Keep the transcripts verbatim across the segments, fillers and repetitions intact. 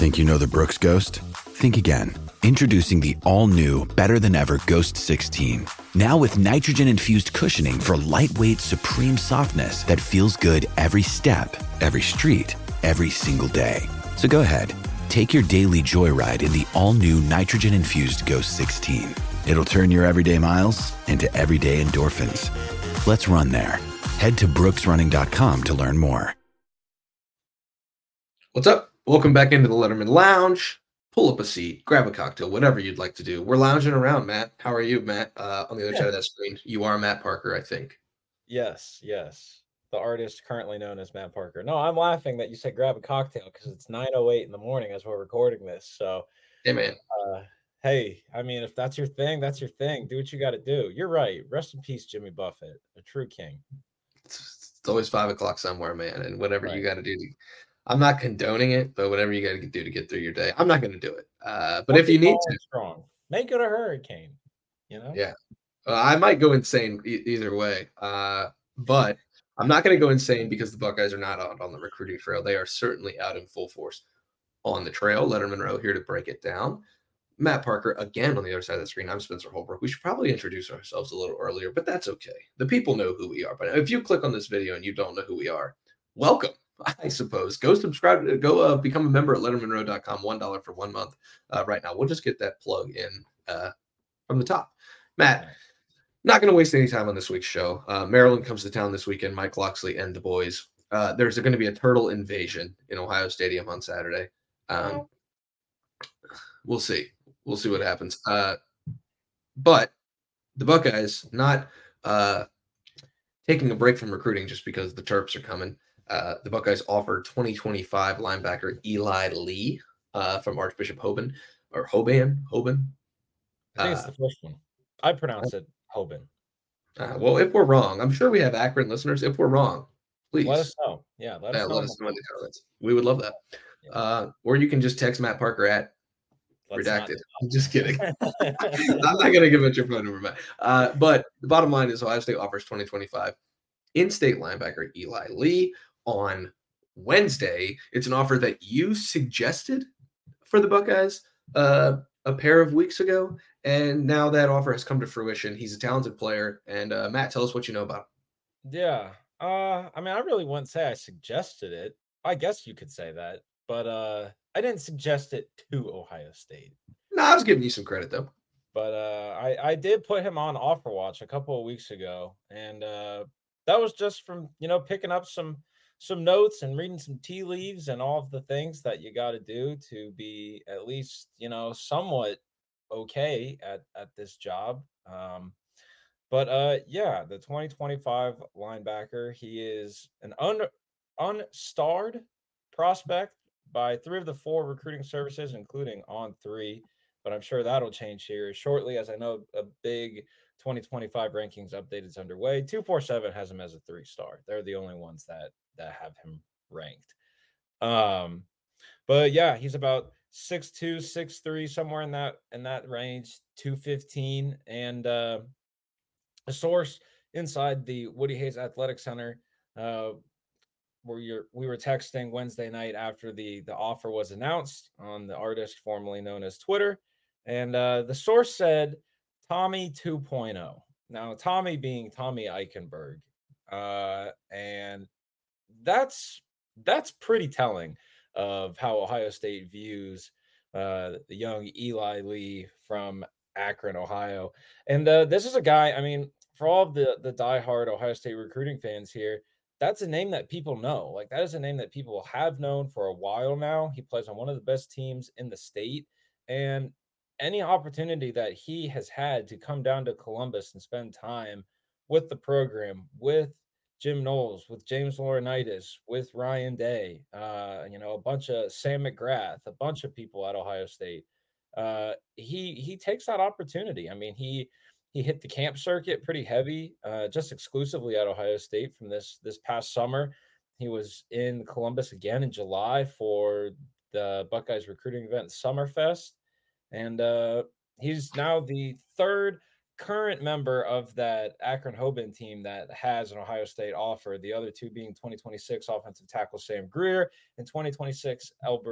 Think you know the Brooks Ghost? Think again. Introducing the all-new, better-than-ever Ghost sixteen. Now with nitrogen-infused cushioning for lightweight, supreme softness that feels good every step, every street, every single day. So go ahead, take your daily joyride in the all-new nitrogen-infused Ghost sixteen. It'll turn your everyday miles into everyday endorphins. Let's run there. Head to brooks running dot com to learn more. What's up? Welcome back into the Letterman Lounge. Pull up a seat, grab a cocktail, whatever you'd like to do. We're lounging around, Matt. How are you, Matt? Uh, on the other Yeah. side of that screen, you are Matt Parker, I think. Yes, yes. The artist currently known as Matt Parker. No, I'm laughing that you said grab a cocktail because it's nine oh eight in the morning as we're recording this. So, Hey, man. uh, hey, I mean, if that's your thing, that's your thing. Do what you got to do. You're right. Rest in peace, Jimmy Buffett, a true king. It's, it's always five o'clock somewhere, man, and whatever Right. you got to do. To, I'm not condoning it, but whatever you got to do to get through your day, I'm not going to do it. Uh, but Don't if you be need tall to, and strong, make it a hurricane. You know? yeah, uh, I might go insane e- either way. Uh, but I'm not going to go insane because the Buckeyes are not out on the recruiting trail. They are certainly out in full force on the trail. Letterman Row here to break it down. Matt Parker again on the other side of the screen. I'm Spencer Holbrook. We should probably introduce ourselves a little earlier, but that's okay. The people know who we are. But if you click on this video and you don't know who we are, welcome, I suppose. Go subscribe. Go uh, become a member at letterman row dot com. one dollar for one month uh, right now. We'll just get that plug in uh, from the top. Matt, not going to waste any time on this week's show. Uh, Maryland comes to town this weekend. Mike Locksley and the boys. Uh, there's going to be a turtle invasion in Ohio Stadium on Saturday. Um, we'll see. We'll see what happens. Uh, but the Buckeyes not uh, taking a break from recruiting just because the Terps are coming. Uh, the Buckeyes offered twenty twenty-five linebacker Eli Lee uh, from Archbishop Hoban or Hoban. Hoban. I think it's Uh, the first one. I pronounce it Hoban. uh, well, if we're wrong, I'm sure we have Akron listeners. If we're wrong, please Let us know. Yeah, let us uh, know. let us know in the comments. We would love that. Yeah. Uh, or you can just text Matt Parker at Let's not- redacted. I'm just kidding. I'm not going to give out your phone number, Matt. Uh, but the bottom line is Ohio State offers twenty twenty-five in-state linebacker Eli Lee on Wednesday. It's an offer that you suggested for the Buckeyes uh, a pair of weeks ago, and now that offer has come to fruition. He's a talented player, and uh, Matt, tell us what you know about him. Yeah. Uh, I mean, I really wouldn't say I suggested it. I guess you could say that, but uh, I didn't suggest it to Ohio State. No, I was giving you some credit though. But uh, I I did put him on offer watch a couple of weeks ago, and uh, that was just from you know picking up some some notes and reading some tea leaves and all of the things that you got to do to be at least you know somewhat okay at at this job. Um, But uh yeah, the twenty twenty-five linebacker, he is an un unstarred prospect by three of the four recruiting services, including On three. But I'm sure that'll change here shortly, as I know a big twenty twenty-five rankings update is underway. two forty-seven has him as a three star. They're the only ones that that have him ranked. Um, but yeah, he's about six two, six three, somewhere in that in that range, two fifteen, and uh a source inside the Woody Hayes Athletic Center, uh, where you're, we were texting Wednesday night after the the offer was announced on the artist formerly known as Twitter, and uh, the source said Tommy 2.0. Now, Tommy being Tommy Eichenberg, uh, and that's that's pretty telling of how Ohio State views uh, the young Eli Lee from Akron, Ohio. And uh, this is a guy, I mean, for all of the the diehard Ohio State recruiting fans here, that's a name that people know. Like that is a name that people have known for a while now. He plays on one of the best teams in the state, and any opportunity that he has had to come down to Columbus and spend time with the program, with Jim Knowles, with James Laurinaitis, with Ryan Day, uh, you know, a bunch of Sam McGrath, a bunch of people at Ohio State. Uh, he he takes that opportunity. I mean, he he hit the camp circuit pretty heavy, uh, just exclusively at Ohio State from this this past summer. He was in Columbus again in July for the Buckeyes recruiting event Summerfest, and uh, he's now the third current member of that Akron Hoban team that has an Ohio State offer. The other two being twenty twenty-six offensive tackle Sam Greer and twenty twenty-six Albert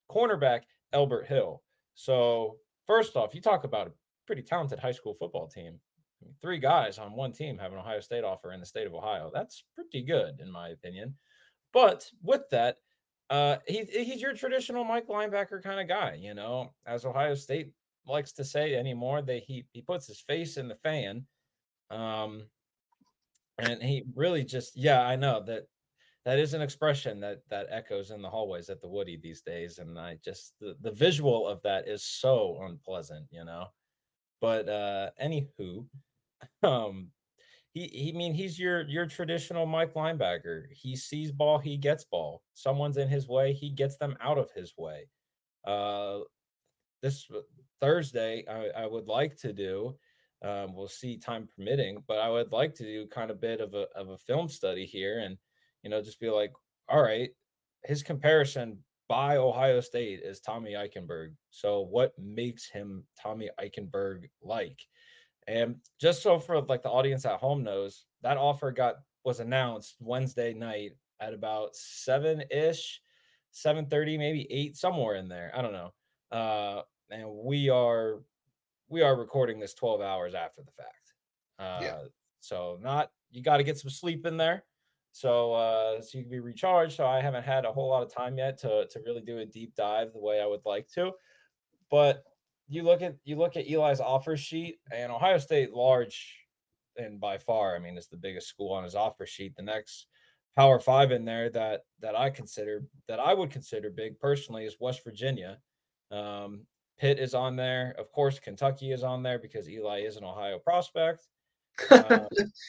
cornerback Elbert Hill. So first off, you talk about a pretty talented high school football team. I mean, three guys on one team have an Ohio State offer in the state of Ohio. That's pretty good, in my opinion. But with that, uh, he, he's your traditional Mike linebacker kind of guy, you know, as Ohio State likes to say anymore. They he he puts his face in the fan. Um, and he really just, yeah, I know that that is an expression that that echoes in the hallways at the Woody these days. And I just the, the visual of that is so unpleasant, you know. But uh anywho, um he he I mean he's your your traditional Mike linebacker. He sees ball, he gets ball. Someone's in his way, he gets them out of his way. Uh this Thursday, I, I would like to do. Um, we'll see time permitting, but I would like to do kind of bit of a of a film study here, and you know, just be like, all right, his comparison by Ohio State is Tommy Eichenberg. So what makes him Tommy Eichenberg like? And just so for like the audience at home knows, that offer got was announced Wednesday night at about seven ish, seven thirty, maybe eight, somewhere in there. I don't know. Uh, and we are we are recording this twelve hours after the fact. Uh, Yeah. so not you got to get some sleep in there. So uh, so you can be recharged. So I haven't had a whole lot of time yet to to really do a deep dive the way I would like to. But you look at you look at Eli's offer sheet, and Ohio State large and by far, I mean, it's the biggest school on his offer sheet. The next Power Five in there that that I consider that I would consider big personally is West Virginia. Um, Pitt is on there, of course. Kentucky is on there because Eli is an Ohio prospect. Uh,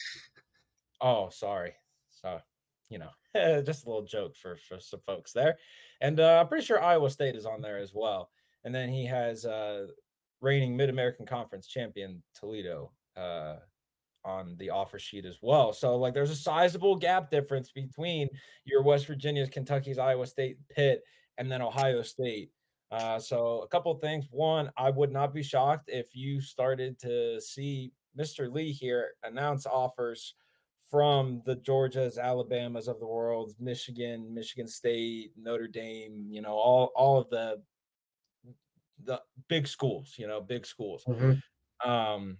oh, sorry, so you know, just a little joke for for some folks there, and uh, I'm pretty sure Iowa State is on there as well. And then he has uh, reigning Mid American Conference champion Toledo uh, on the offer sheet as well. So like there's a sizable gap difference between your West Virginia's, Kentucky's, Iowa State, Pitt, and then Ohio State. Uh, so a couple of things. One, I would not be shocked if you started to see Mister Lee here announce offers from the Georgias, Alabamas of the world, Michigan, Michigan State, Notre Dame, you know, all all of the the big schools, you know, big schools. Mhm. Um,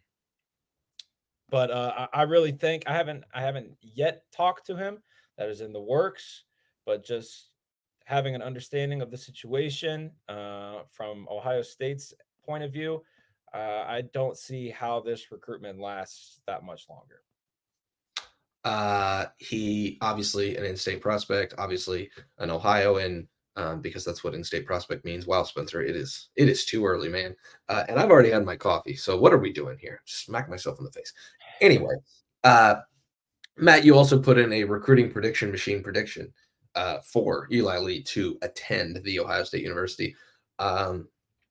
but uh, I, I really think I haven't I haven't yet talked to him. That is in the works, but just having an understanding of the situation uh, from Ohio State's point of view, uh, I don't see how this recruitment lasts that much longer. Uh, he obviously an in-state prospect, obviously an Ohioan, um, because that's what in-state prospect means. Wow, Spencer, it is it is too early, man. Uh, and I've already had my coffee. So what are we doing here? Smack myself in the face. Anyway, uh, Matt, you also put in a recruiting prediction machine prediction uh, for Eli Lee to attend the Ohio State University. Um,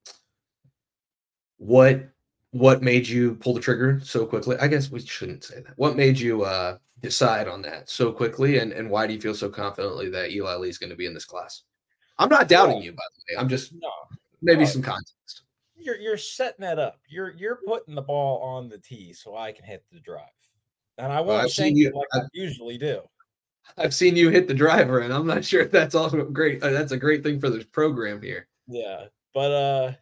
what what made you pull the trigger so quickly? I guess we shouldn't say that. What made you uh, decide on that so quickly, and and why do you feel so confidently that Eli Lee is going to be in this class? I'm not doubting Well, you, by the way. I'm just no, maybe no, some context. you're you're setting that up. You're you're putting the ball on the tee so I can hit the drive, and I Well, won't I've seen shank it you. like I I've, usually do. I've seen you hit the driver, and I'm not sure if that's also great. Uh, that's a great thing for this program here. Yeah, but uh,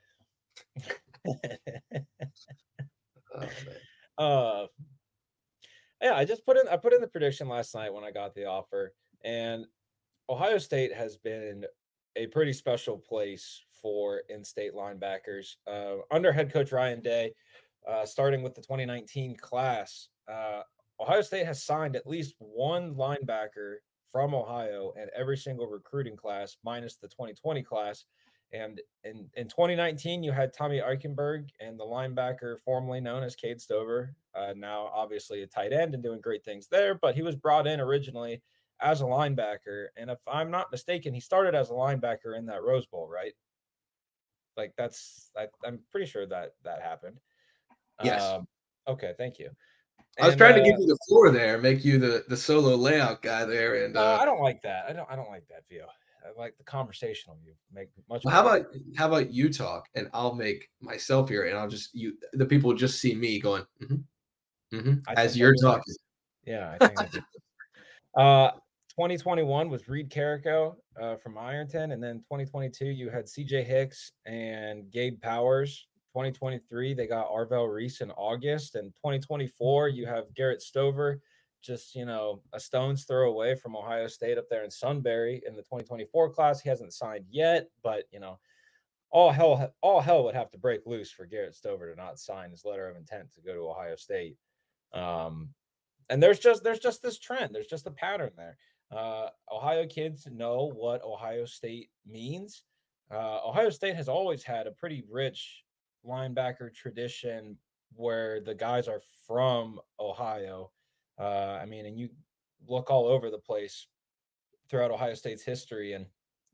Oh, man. uh, yeah, I just put in I put in the prediction last night when I got the offer, and Ohio State has been a pretty special place for in-state linebackers uh, under head coach Ryan Day, uh, starting with the twenty nineteen class. Uh, Ohio State has signed at least one linebacker from Ohio in every single recruiting class, minus the twenty twenty class. And in, in twenty nineteen, you had Tommy Eichenberg and the linebacker formerly known as Cade Stover, uh, now obviously a tight end and doing great things there. But he was brought in originally as a linebacker. And if I'm not mistaken, he started as a linebacker in that Rose Bowl, right? Like that's, I, I'm pretty sure that that happened. Yes. Um, okay, thank you. I was And trying to uh, give you the floor there, make you the, the solo layout guy there. And no, uh, I don't like that. I don't. I don't like that view. I like the conversational view. Make much. well, how better. about how about you talk and I'll make myself here, and I'll just you the people just see me going mm-hmm, mm-hmm, I as think you're that'd be talking. nice. Yeah, I think that'd be. Uh, twenty twenty-one was Reed Carrico uh, from Ironton, and then twenty twenty-two you had C J Hicks and Gabe Powers. twenty twenty-three they got Arvell Reese in August, and twenty twenty-four you have Garrett Stover, just you know a stone's throw away from Ohio State up there in Sunbury in the twenty twenty-four class. He hasn't signed yet, but you know all hell all hell would have to break loose for Garrett Stover to not sign his letter of intent to go to Ohio State. Um, and there's just there's just this trend. There's just a pattern there. Uh, Ohio kids know what Ohio State means. Uh, Ohio State has always had a pretty rich linebacker tradition where the guys are from Ohio. Uh, I mean, and you look all over the place throughout Ohio State's history, and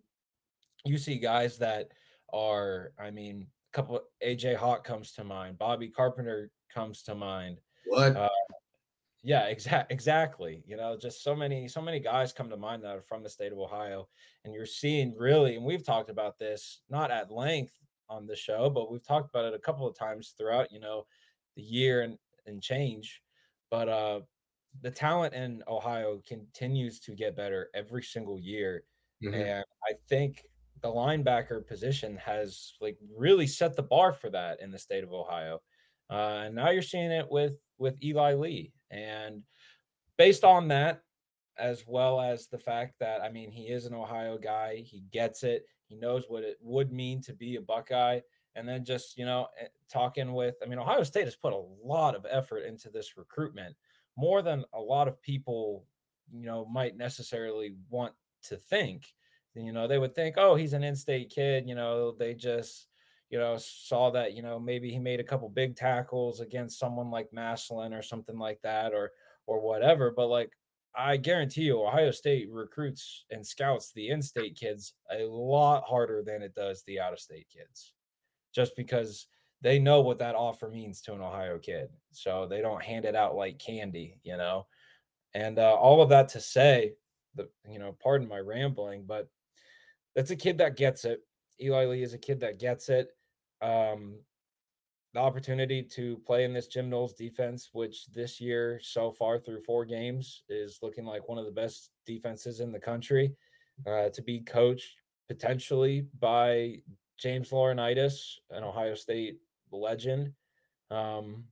you see guys that are, I mean, a couple A J Hawk comes to mind, Bobby Carpenter comes to mind. What? Uh, yeah, exact exactly. You know, just so many, so many guys come to mind that are from the state of Ohio. And you're seeing really, and we've talked about this not at length on the show, but we've talked about it a couple of times throughout, you know, the year and, and change. But uh the talent in Ohio continues to get better every single year. Mm-hmm. And I think the linebacker position has like really set the bar for that in the state of Ohio. Uh, and now you're seeing it with with Eli Lee. And based on that, as well as the fact that, I mean, he is an Ohio guy, he gets it, he knows what it would mean to be a Buckeye. And then just, you know, talking with, I mean, Ohio State has put a lot of effort into this recruitment, more than a lot of people, you know, might necessarily want to think. You know, they would think, oh, he's an in-state kid. You know, they just, you know, saw that, you know, maybe he made a couple big tackles against someone like Massillon or something like that, or, or whatever. But like, I guarantee you, Ohio State recruits and scouts the in-state kids a lot harder than it does the out-of-state kids, just because they know what that offer means to an Ohio kid. So they don't hand it out like candy, you know? And uh, all of that to say, the you know, pardon my rambling, but that's a kid that gets it. Eli Lee is a kid that gets it. Um, the opportunity to play in this Jim Knowles defense, which this year so far through four games is looking like one of the best defenses in the country, uh, to be coached potentially by James Laurinaitis, an Ohio State legend. Um,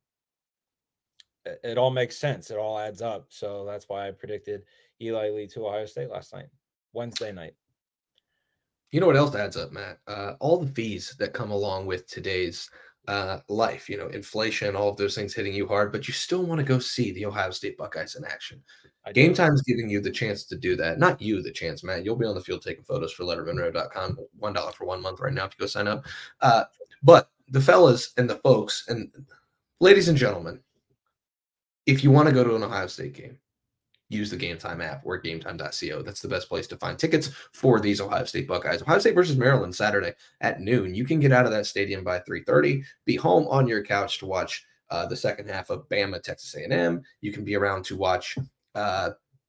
it, it all makes sense. It all adds up. So that's why I predicted Eli Lee to Ohio State last night, Wednesday night. You know what else adds up, Matt? Uh, all the fees that come along with today's uh, life, you know, inflation, all of those things hitting you hard, but you still want to go see the Ohio State Buckeyes in action. I Game do. Time is giving you the chance to do that. Not you, the chance, Matt. You'll be on the field taking photos for letterman row dot com. one dollar for one month right now if you go sign up. Uh, but the fellas and the folks and ladies and gentlemen, if you want to go to an Ohio State game, use the Game Time app or game time dot co. That's the best place to find tickets for these Ohio State Buckeyes. Ohio State versus Maryland Saturday at noon. You can get out of that stadium by three thirty, be home on your couch to watch uh, the second half of Bama, Texas A and M. You can be around to watch uh,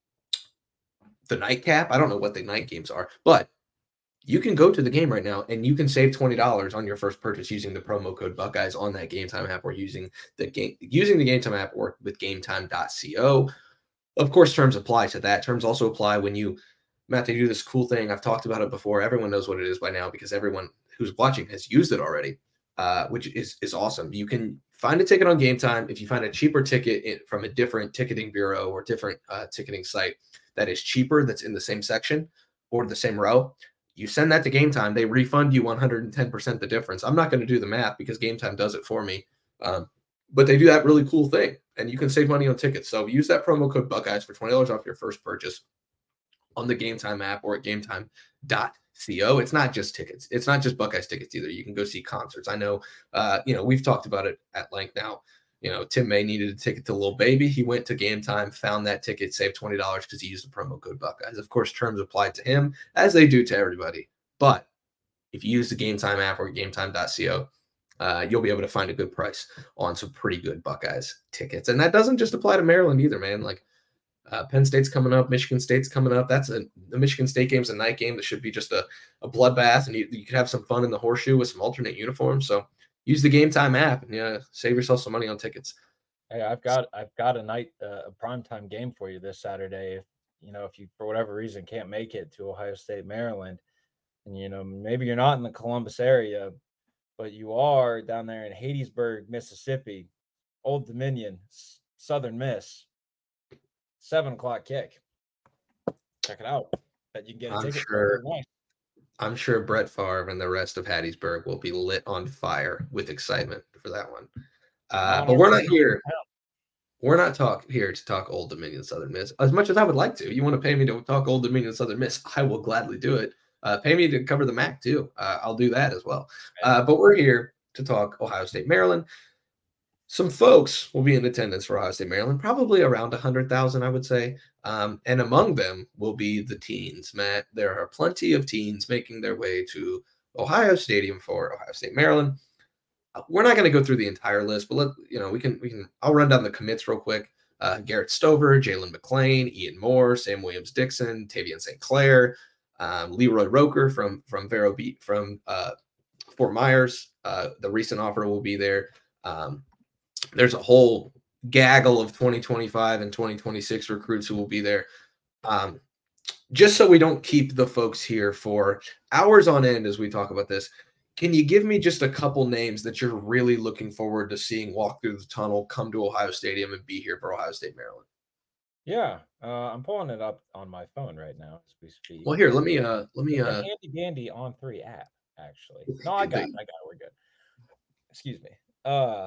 the nightcap. I don't know what the night games are, but you can go to the game right now and you can save twenty dollars on your first purchase using the promo code Buckeyes on that Game Time app or using the game using the Game Time app or with game time dot co. Of course, terms apply to that. Terms also apply when you, Matt, they do this cool thing. I've talked about it before. Everyone knows what it is by now because everyone who's watching has used it already, uh, which is, is awesome. You can find a ticket on Game Time. If you find a cheaper ticket in, from a different ticketing bureau or different uh, ticketing site that is cheaper, that's in the same section or the same row, you send that to Game Time. They refund you one hundred ten percent the difference. I'm not going to do the math because Game Time does it for me. Um, But they do that really cool thing, and you can save money on tickets. So use that promo code Buckeyes for twenty dollars off your first purchase on the Game Time app or at game time dot co. It's not just tickets. It's not just Buckeyes tickets either. You can go see concerts. I know, uh, you know, we've talked about it at length now. You know, Tim May needed a ticket to Lil Baby. He went to Game Time, found that ticket, saved twenty dollars because he used the promo code Buckeyes. Of course, terms apply to him as they do to everybody. But if you use the Game Time app or game time dot co, Uh, you'll be able to find a good price on some pretty good Buckeyes tickets. And that doesn't just apply to Maryland either, man. Like uh, Penn State's coming up, Michigan State's coming up. That's a the Michigan State game's a night game that should be just a, a bloodbath, and you, you could have some fun in the horseshoe with some alternate uniforms. So use the Game Time app and yeah, save yourself some money on tickets. Hey, I've got I've got a night uh, a primetime game for you this Saturday. If you know, if you for whatever reason can't make it to Ohio State, Maryland, and you know maybe you're not in the Columbus area, but you are down there in Hattiesburg, Mississippi, Old Dominion, Southern Miss, seven o'clock kick. Check it out. Bet you can get a I'm ticket. sure. I'm sure Brett Favre and the rest of Hattiesburg will be lit on fire with excitement for that one. Uh, but we're not here. We're not talk here to talk Old Dominion Southern Miss. As much as I would like to, you want to pay me to talk Old Dominion Southern Miss, I will gladly do it. Uh, pay me to cover the M A C too. Uh, I'll do that as well. Uh, but we're here to talk Ohio State, Maryland. Some folks will be in attendance for Ohio State, Maryland, probably around one hundred thousand, I would say. Um, and among them will be the teens, Matt. There are plenty of teens making their way to Ohio Stadium for Ohio State, Maryland. Uh, we're not going to go through the entire list, but let you know we can we can. I'll run down the commits real quick. Uh, Garrett Stover, Jalen McClain, Ian Moore, Sam Williams Dixon, Tavian Saint Clair, um, Leroy Roker from from Vero Beat from uh, Fort Myers. Uh, the recent offer will be there. Um, there's a whole gaggle of twenty twenty-five and twenty twenty-six recruits who will be there. Um, just so we don't keep the folks here for hours on end as we talk about this, can you give me just a couple names that you're really looking forward to seeing walk through the tunnel, come to Ohio Stadium, and be here for Ohio State, Maryland? Yeah, uh, I'm pulling it up on my phone right now as we speak. Well, here, let me, uh, let me, It's uh, a handy dandy On three app, actually. No, I got it. I got it. We're good. Excuse me. Uh,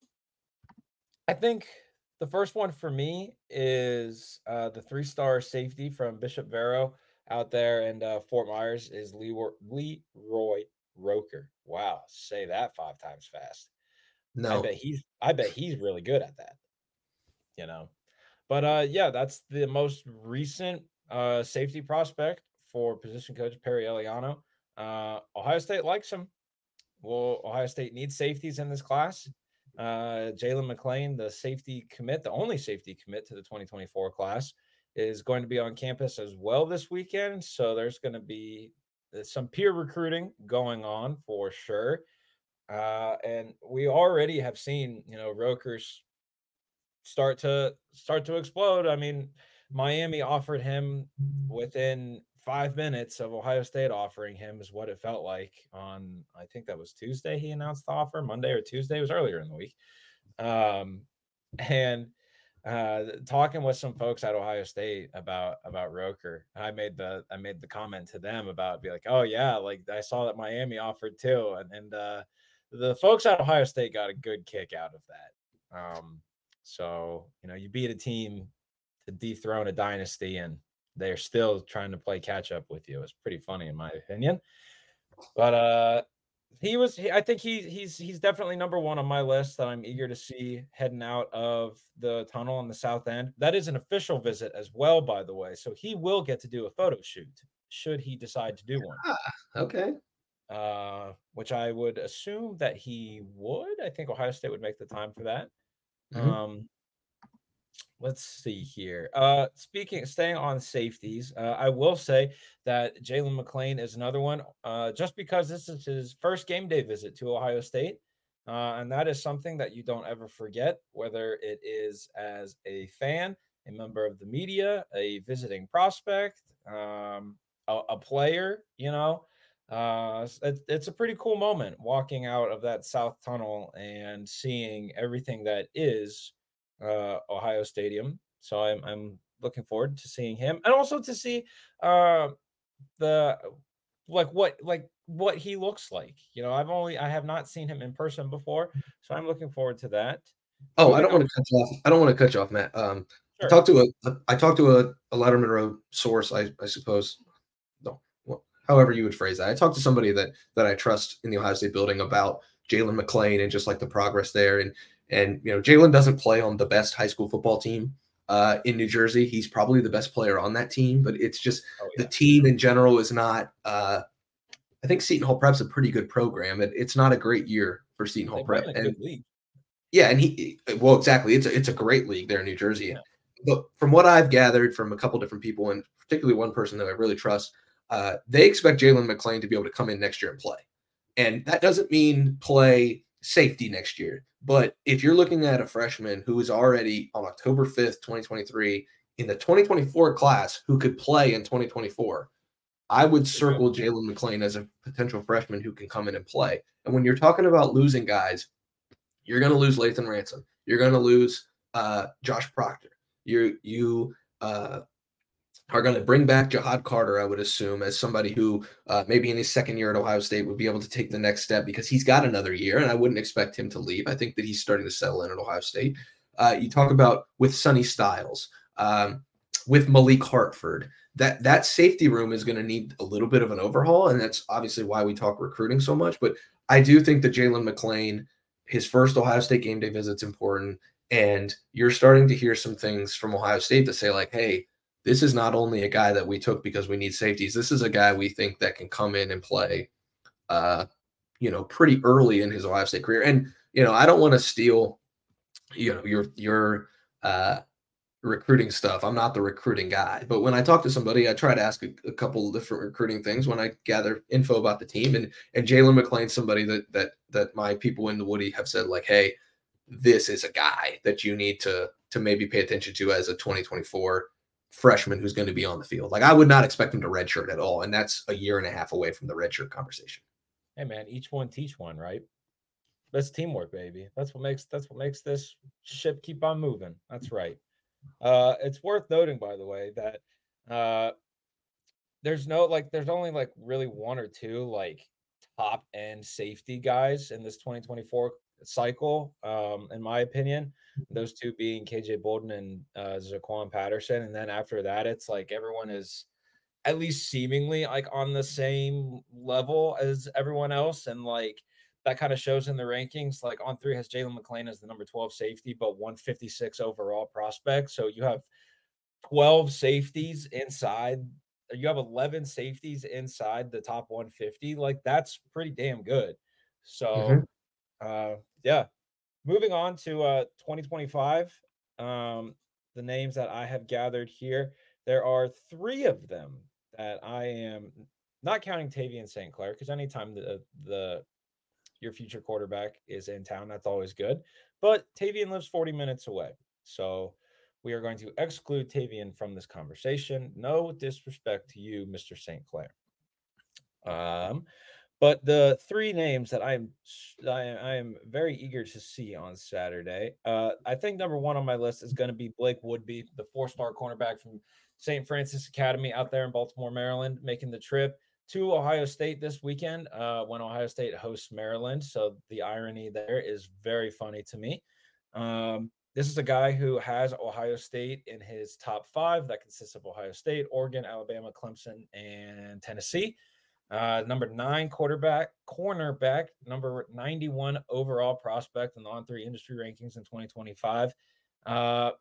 I think the first one for me is uh, the three-star safety from Bishop Vero out there in uh, Fort Myers is Leroy, Leroy Roker. Wow, say that five times fast. no, I bet he's I bet he's really good at that. You know. But uh yeah, that's the most recent uh safety prospect for position coach Perry Eliano. Uh Ohio State likes him. Well, Ohio State needs safeties in this class. Uh Jalen McClain, the safety commit, the only safety commit to the twenty twenty-four class, is going to be on campus as well this weekend. So there's going to be some peer recruiting going on for sure. Uh, and we already have seen, you know, Roker's start to start to explode. I mean, Miami offered him within five minutes of Ohio State offering him is what it felt like on, I think that was Tuesday. He announced the offer. Monday or Tuesday, it was earlier in the week. Um, and uh talking with some folks at Ohio State about about Roker, I made the I made the comment to them about be like, oh yeah, like I saw that Miami offered too, and and uh the folks at Ohio State got a good kick out of that. Um so you know, you beat a team to dethrone a dynasty, and they're still trying to play catch up with you. It's pretty funny in my opinion. But uh he was he, I think he he's he's definitely number one on my list that I'm eager to see heading out of the tunnel on the south end. That is an official visit as well, by the way. So he will get to do a photo shoot should he decide to do one. Ah, okay. Uh, which I would assume that he would. I think Ohio State would make the time for that. Mm-hmm. Um Let's see here. Uh, speaking, staying on safeties, uh, I will say that Jalen McClain is another one. Uh, just because this is his first game day visit to Ohio State, uh, and that is something that you don't ever forget. Whether it is as a fan, a member of the media, a visiting prospect, um, a, a player, you know, uh, it, it's a pretty cool moment walking out of that South Tunnel and seeing everything that is uh, Ohio Stadium. So I'm I'm looking forward to seeing him, and also to see uh, the like what like what he looks like. You know, I've only I have not seen him in person before, so I'm looking forward to that. Oh, Moving I don't on- want to cut you off. I don't want to cut you off, Matt. Um, I Sure. talked to a I talked to a, a Letterman Road source, I, I suppose. No, well, however you would phrase that. I talked to somebody that that I trust in the Ohio State building about Jalen McClain and just like the progress there. And and you know, Jalen doesn't play on the best high school football team uh, in New Jersey. He's probably the best player on that team, but it's just Oh, yeah. the team in general is not. Uh, I think Seton Hall Prep's a pretty good program. It, it's not a great year for Seton Hall They play Prep, in a and good league. yeah, and he well exactly. It's a, it's a great league there in New Jersey. Yeah. But from what I've gathered from a couple different people, and particularly one person that I really trust, uh, they expect Jalen McClain to be able to come in next year and play. And that doesn't mean play safety next year. But if you're looking at a freshman who is already on October fifth, twenty twenty-three, in the twenty twenty-four class who could play in twenty twenty-four, I would circle Jalen McLean as a potential freshman who can come in and play. And when you're talking about losing guys, you're going to lose Lathan Ransom. You're going to lose uh, Josh Proctor. You you uh, are going to bring back Jahad Carter, I would assume, as somebody who uh, maybe in his second year at Ohio State would be able to take the next step because he's got another year, and I wouldn't expect him to leave. I think that he's starting to settle in at Ohio State. Uh, you talk about with Sonny Styles, um, with Malik Hartford, that that safety room is going to need a little bit of an overhaul, and that's obviously why we talk recruiting so much. But I do think that Jalen McLean, his first Ohio State game day visit's important, and you're starting to hear some things from Ohio State to say like, hey, this is not only a guy that we took because we need safeties. This is a guy we think that can come in and play, uh, you know, pretty early in his Ohio State career. And, you know, I don't want to steal, you know, your, your uh, recruiting stuff. I'm not the recruiting guy, but when I talk to somebody, I try to ask a, a couple of different recruiting things when I gather info about the team. And, and Jalen McLean's somebody that, that, that my people in the Woody have said like, hey, this is a guy that you need to, to maybe pay attention to as a twenty twenty-four freshman who's going to be on the field. Like I would not expect him to redshirt at all. And that's a year and a half away from the redshirt conversation. Hey man, each one teach one, right? That's teamwork, baby. That's what makes, that's what makes this ship keep on moving. That's right. Uh, it's worth noting, by the way, that uh, there's no, like, there's only like really one or two like top end safety guys in this twenty twenty-four cycle, um, in my opinion. Those two being K J Bolden and uh, Zaquan Patterson. And then after that, it's like everyone is at least seemingly like on the same level as everyone else. And like that kind of shows in the rankings. Like on three has Jalen McLean as the number twelve safety, but one fifty-six overall prospect. So you have twelve safeties inside. You have eleven safeties inside the top one fifty. Like that's pretty damn good. So, mm-hmm. uh, yeah. Moving on to uh, twenty twenty-five, um, the names that I have gathered here, there are three of them that I am not counting Tavian Saint Clair, because anytime the the your future quarterback is in town, that's always good. But Tavian lives forty minutes away, so we are going to exclude Tavian from this conversation. No disrespect to you, Mister Saint Clair. Um. But the three names that I'm I, I am very eager to see on Saturday, uh, I think number one on my list is going to be Blake Woodby, the four-star cornerback from Saint Francis Academy out there in Baltimore, Maryland, making the trip to Ohio State this weekend uh, when Ohio State hosts Maryland. So the irony there is very funny to me. Um, this is a guy who has Ohio State in his top five. That consists of Ohio State, Oregon, Alabama, Clemson, and Tennessee. Uh, number nine quarterback, cornerback, number ninety-one overall prospect in the On three industry rankings in twenty twenty-five. Uh,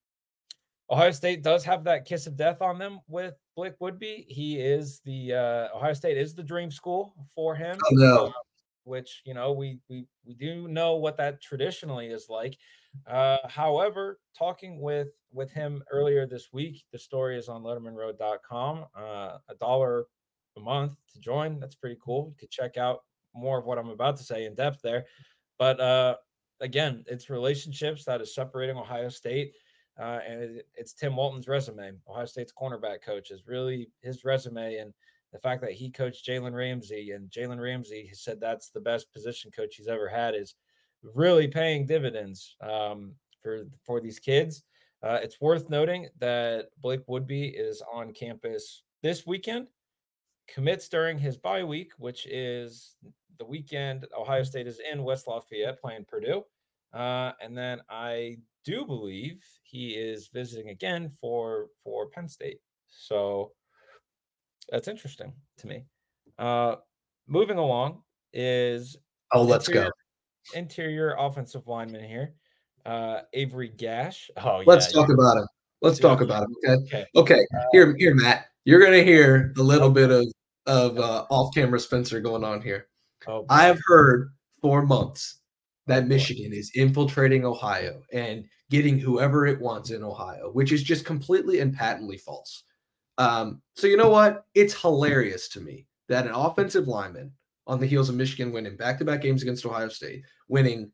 Ohio State does have that kiss of death on them with Blake Woodby. He is the uh, Ohio State is the dream school for him, oh, no. uh, which you know we we we do know what that traditionally is like. Uh, however, talking with with him earlier this week, the story is on letterman road dot com. Uh, a dollar a month to join. That's pretty cool. You could check out more of what I'm about to say in depth there. But uh, again, it's relationships that is separating Ohio State. Uh, and it, it's Tim Walton's resume. Ohio State's cornerback coach is really his resume. And the fact that he coached Jalen Ramsey and Jalen Ramsey said that's the best position coach he's ever had is really paying dividends um, for, for these kids. Uh, it's worth noting that Blake Woodby is on campus this weekend. Commits during his bye week, which is the weekend Ohio State is in West Lafayette playing Purdue. Uh, and then I do believe he is visiting again for, for Penn State. So that's interesting to me. Uh, moving along is oh, let's interior, go. Interior offensive lineman here. Uh, Avery Gash. Oh, let's yeah. talk about him. Let's yeah. talk about him. Okay. Okay. Okay. Here, here, Matt. You're gonna hear a little bit of of uh, off-camera Spencer going on here. Oh, I have heard for months that oh, Michigan is infiltrating Ohio and getting whoever it wants in Ohio, which is just completely and patently false. Um, so you know what? It's hilarious to me that an offensive lineman on the heels of Michigan winning back-to-back games against Ohio State, winning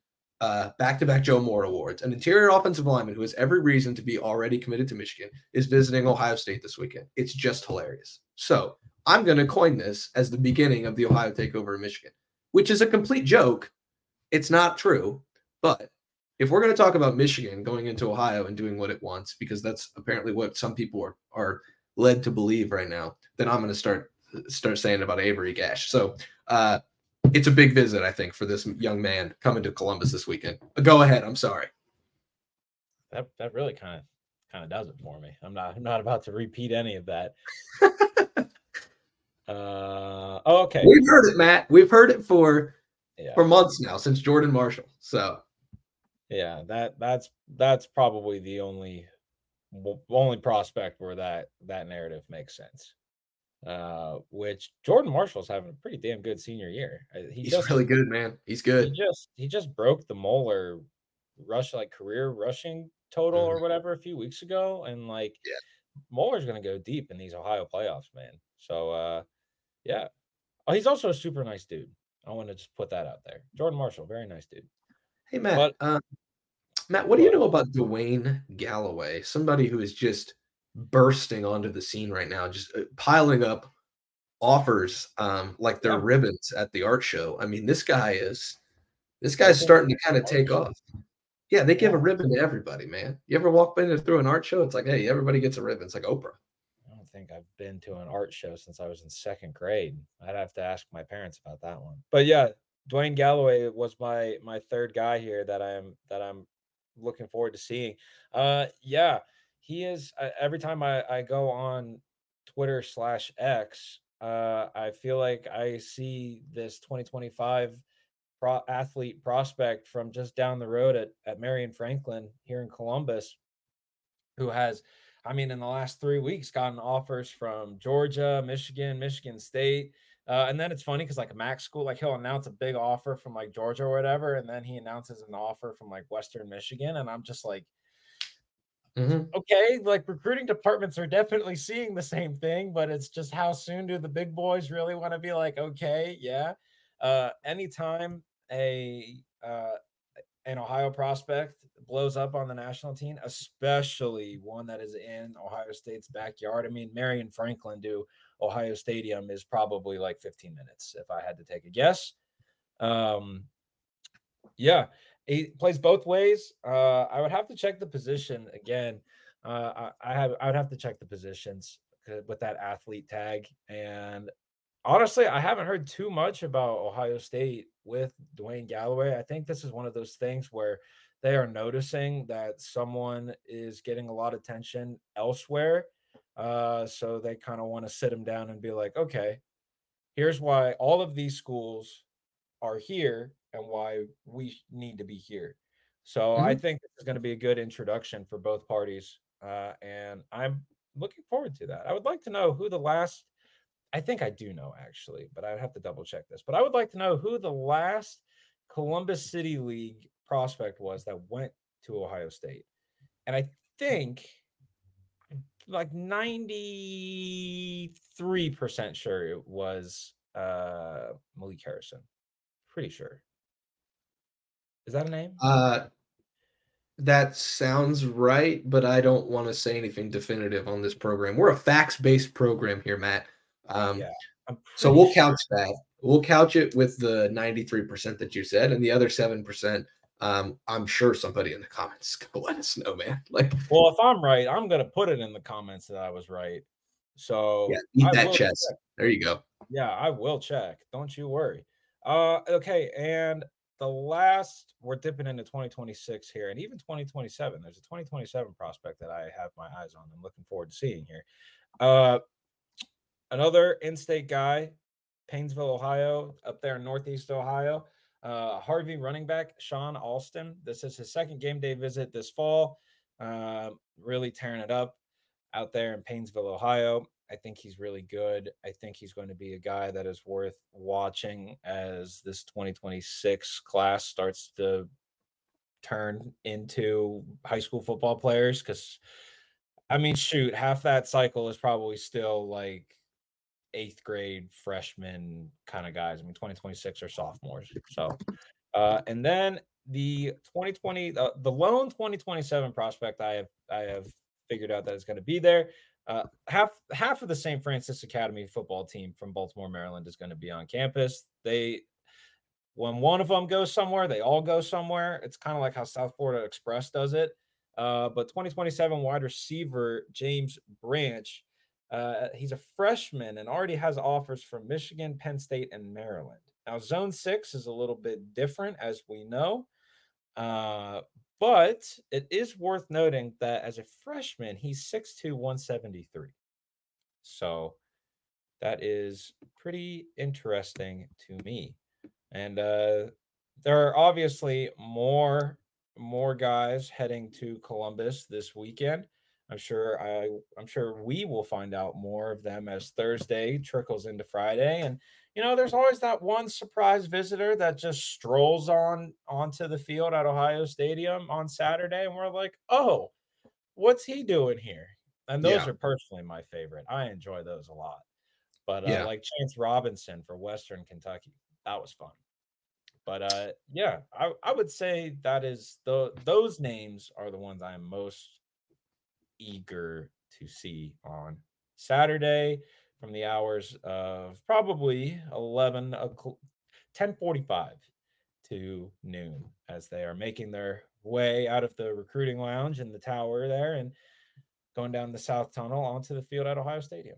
uh, back-to-back Joe Moore awards. An interior offensive lineman who has every reason to be already committed to Michigan is visiting Ohio State this weekend. It's just hilarious. So I'm going to coin this as the beginning of the Ohio takeover of Michigan, which is a complete joke. It's not true. But if we're going to talk about Michigan going into Ohio and doing what it wants, because that's apparently what some people are, are led to believe right now, then I'm going to start start saying about Avery Gash. So uh, it's a big visit, I think, for this young man coming to Columbus this weekend. Go ahead. I'm sorry. That that really kind of kind of does it for me. I'm not I'm not about to repeat any of that. uh, oh, okay. We've heard it, Matt. We've heard it for yeah. for months now, since Jordan Marshall. So yeah, that that's that's probably the only only prospect where that that narrative makes sense. Uh, which Jordan Marshall's having a pretty damn good senior year. He he's just, really good, man. He's good. He just he just broke the Moeller rush like career rushing total Mhm. or whatever a few weeks ago, and like Yeah. Moeller's gonna go deep in these Ohio playoffs, man. So uh, yeah. Oh, he's also a super nice dude. I want to just put that out there. Jordan Marshall, very nice dude. Hey, Matt. But Uh, Matt, what do go you ahead. know about Dwayne Galloway? Somebody who is just bursting onto the scene right now, just uh, piling up offers um, like they're Yeah. ribbons at the art show. I mean, this guy is this I guy's think starting to kind of art take show. off. Yeah, they give Yeah. a ribbon to everybody, man. You ever walk in through an art show? It's like, hey, everybody gets a ribbon. It's like Oprah. I don't think I've been to an art show since I was in second grade. I'd have to ask my parents about that one. But yeah, Dwayne Galloway was my my third guy here that I'm that I'm looking forward to seeing. Uh, yeah, he is. Uh, every time I I go on Twitter slash X, uh, I feel like I see this twenty twenty-five pro athlete prospect from just down the road at at Marion Franklin here in Columbus, who has, I mean, in the last three weeks, gotten offers from Georgia, Michigan, Michigan State. Uh, and then it's funny because, like, a MAC school, like, he'll announce a big offer from, like, Georgia or whatever. And then he announces an offer from, like, Western Michigan. And I'm just like, Mm-hmm. okay, like, recruiting departments are definitely seeing the same thing, but it's just how soon do the big boys really want to be like, okay, yeah. Uh, anytime a, uh, an Ohio prospect blows up on the national team, especially one that is in Ohio State's backyard. I mean, Marion Franklin to Ohio Stadium is probably like fifteen minutes if I had to take a guess. Um, yeah, he plays both ways. Uh, I would have to check the position again. Uh, I, I have I would have to check the positions with that athlete tag. And honestly, I haven't heard too much about Ohio State with Dwayne Galloway. I think this is one of those things where they are noticing that someone is getting a lot of attention elsewhere. Uh, so they kind of want to sit him down and be like, okay, here's why all of these schools are here and why we need to be here. So I Mm-hmm. think this is going to be a good introduction for both parties. Uh, and I'm looking forward to that. I would like to know who the last I think I do know actually, but I would have to double check this. But I would like to know who the last Columbus City League prospect was that went to Ohio State. And I think like ninety-three percent sure it was uh Malik Harrison. Pretty sure. Is that a name? Uh, that sounds right, but I don't want to say anything definitive on this program. We're a facts-based program here, Matt. Um, Yeah. I'm so pretty we'll sure. couch that. We'll couch it with the ninety-three percent that you said, and the other seven percent. Um, I'm sure somebody in the comments is gonna let us know, man. Like, Well, if I'm right, I'm gonna put it in the comments that I was right. yeah, So eat I that will chest. check. There you go. Yeah, I will check. Don't you worry. Uh, okay, and the last we're dipping into twenty twenty-six here, and even twenty twenty-seven. There's a twenty twenty-seven prospect that I have my eyes on. I'm looking forward to seeing here. Uh, another in-state guy, Painesville, Ohio, up there in Northeast Ohio. Uh, Harvey running back Sean Alston. This is his second game day visit this fall. Uh, really tearing it up out there in Painesville, Ohio. I think he's really good. I think he's going to be a guy that is worth watching as this twenty twenty-six class starts to turn into high school football players. Because, I mean, shoot, half that cycle is probably still like eighth grade freshman kind of guys. I mean, twenty twenty-six are sophomores. So, uh, and then the twenty twenty, uh, the lone twenty twenty-seven prospect I have, I have figured out that is going to be there. Uh, half half of the Saint Francis Academy football team from Baltimore, Maryland, is going to be on campus. They, when one of them goes somewhere, they all go somewhere. It's kind of like how South Florida Express does it. Uh, but twenty twenty-seven wide receiver James Branch, uh, he's a freshman and already has offers from Michigan, Penn State, and Maryland. Now, Zone Six is a little bit different, as we know. Uh, but it is worth noting that as a freshman, he's six two, one seventy-three. So that is pretty interesting to me. And uh, there are obviously more more guys heading to Columbus this weekend. I'm sure I I'm sure we will find out more of them as Thursday trickles into Friday. And you know, there's always that one surprise visitor that just strolls on onto the field at Ohio Stadium on Saturday, and we're like, oh, what's he doing here? And those Yeah. are personally my favorite. I enjoy those a lot. But uh, Yeah. like Chance Robinson for Western Kentucky, that was fun. But uh, yeah, I, I would say that is the those names are the ones I am most eager to see on Saturday from the hours of probably eleven o'clock, ten forty-five to noon, as they are making their way out of the recruiting lounge in the tower there and going down the South Tunnel onto the field at Ohio Stadium.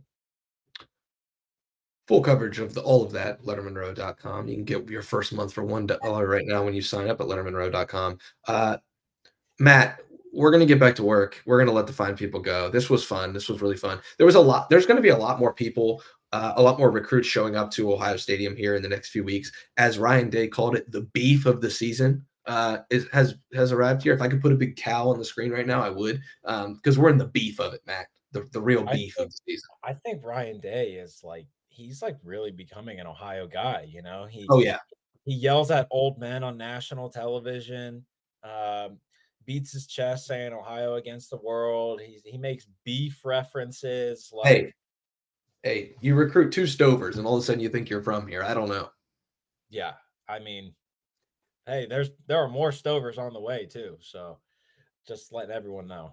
Full coverage of the, all of that, letterman row dot com. You can get your first month for one dollar right now when you sign up at letterman row dot com. Uh, Matt, we're going to get back to work. We're going to let the fine people go. This was fun. This was really fun. There was a lot. There's going to be a lot more people, uh, a lot more recruits showing up to Ohio Stadium here in the next few weeks. As Ryan Day called it, the beef of the season uh, is, has has arrived here. If I could put a big cow on the screen right now, I would, because um, we're in the beef of it, Matt. The, the real beef think, of the season. I think Ryan Day is like, he's like really becoming an Ohio guy, you know? He Oh, yeah. He yells at old men on national television, um, beats his chest saying Ohio against the world. He, he makes beef references. Like, hey, hey, you recruit two Stovers and all of a sudden you think you're from here. I don't know. Yeah. I mean, hey, there's there are more Stovers on the way too. So just letting everyone know.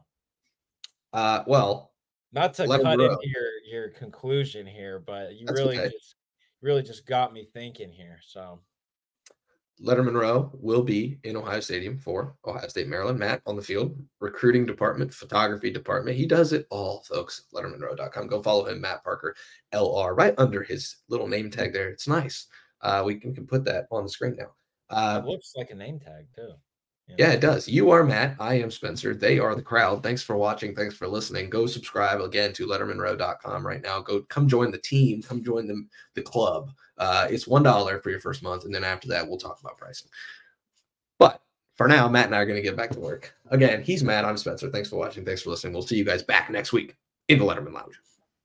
Uh, well, not to cut into your, your conclusion here, but you That's really okay. just really just got me thinking here. So Letterman Row will be in Ohio Stadium for Ohio State, Maryland. Matt on the field, recruiting department, photography department. He does it all, folks. letterman row dot com. Go follow him, Matt Parker, L R, right under his little name tag there. It's nice. Uh, we can, can put that on the screen now. Uh, it looks like a name tag, too. Yeah. yeah, it does. You are Matt. I am Spencer. They are the crowd. Thanks for watching. Thanks for listening. Go subscribe again to letterman row dot com right now. Go come join the team. Come join the, the club. Uh, it's one dollar for your first month. And then after that, we'll talk about pricing. But for now, Matt and I are going to get back to work. Again, he's Matt. I'm Spencer. Thanks for watching. Thanks for listening. We'll see you guys back next week in the Letterman Lounge.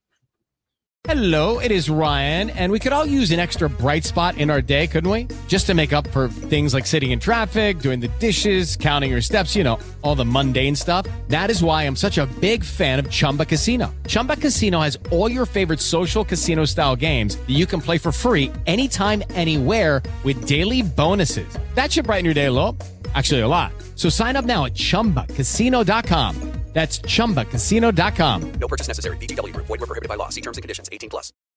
Hello, it is Ryan, and we could all use an extra bright spot in our day, couldn't we? Just to make up for things like sitting in traffic, doing the dishes, counting your steps, you know, all the mundane stuff. That is why I'm such a big fan of Chumba Casino. Chumba Casino has all your favorite social casino-style games that you can play for free anytime, anywhere with daily bonuses. That should brighten your day a little. Actually, a lot. So sign up now at chumba casino dot com. That's chumba casino dot com. No purchase necessary. V G W Group. Void where prohibited by law. See terms and conditions. eighteen plus.